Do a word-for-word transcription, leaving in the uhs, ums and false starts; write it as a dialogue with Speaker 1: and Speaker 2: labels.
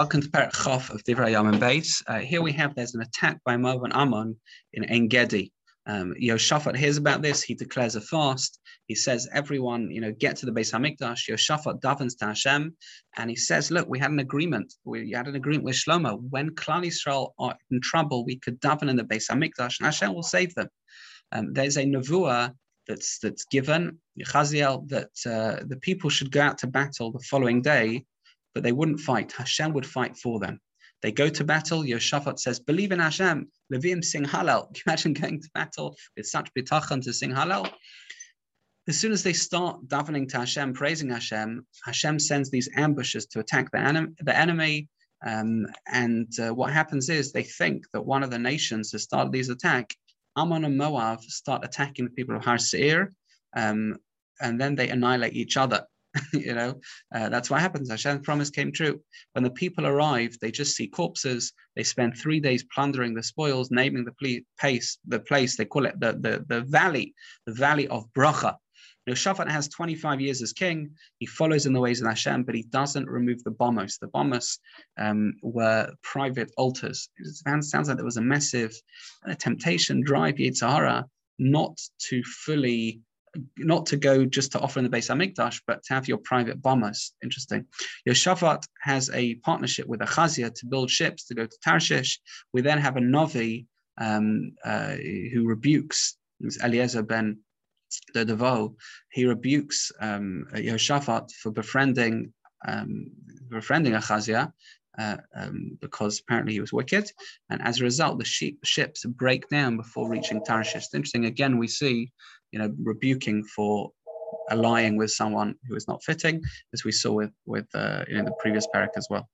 Speaker 1: Welcome to Parak Chof of Divrei Yom and Beis. Uh, here we have there's an attack by Moab and Ammon in En Gedi. Um, Yoshaphat hears about this. He declares a fast. He says, "Everyone, you know, get to the Beis Hamikdash." Yoshaphat davens to Hashem, and he says, "Look, we had an agreement. We had an agreement with Shlomo. When Klal Yisrael are in trouble, we could daven in the Beis Hamikdash, and Hashem will save them." Um, there's a nevuah that's that's given Yechaziel that uh, the people should go out to battle the following day, but they wouldn't fight. Hashem would fight for them. They go to battle. Yoshaphat says, "Believe in Hashem." Levim sing Hallel. Can you imagine going to battle with such bitachon to sing Hallel? As soon as they start davening to Hashem, praising Hashem, Hashem sends these ambushes to attack the, anim- the enemy. Um, and uh, what happens is they think that one of the nations has started these attacks. Ammon and Moab start attacking the people of Har Seir, um, and then they annihilate each other. you know, uh, that's what happens. Hashem's promise came true. When the people arrive, they just see corpses. They spend three days plundering the spoils, naming the ple- place, the place, they call it the, the, the valley, the valley of Bracha. Yoshaphat has twenty-five years as king. He follows in the ways of Hashem, but he doesn't remove the bomos. The bomos um, were private altars. It sounds, sounds like there was a massive uh, temptation, drive, Yetzer Hara, not to fully not to go just to offer in the Beis Hamikdash, but to have your private bombers. Interesting. Yoshaphat has a partnership with Achazia to build ships to go to Tarshish. We then have a Novi um, uh, who rebukes Eliezer ben Dodo. He rebukes um, Yoshaphat for befriending um, befriending Achazia uh, um, because apparently he was wicked, and as a result, the sheep, ships break down before reaching Tarshish. It's interesting. Again, we see, you know, rebuking for allying with someone who is not fitting, as we saw with with uh, you know, the previous parak as well.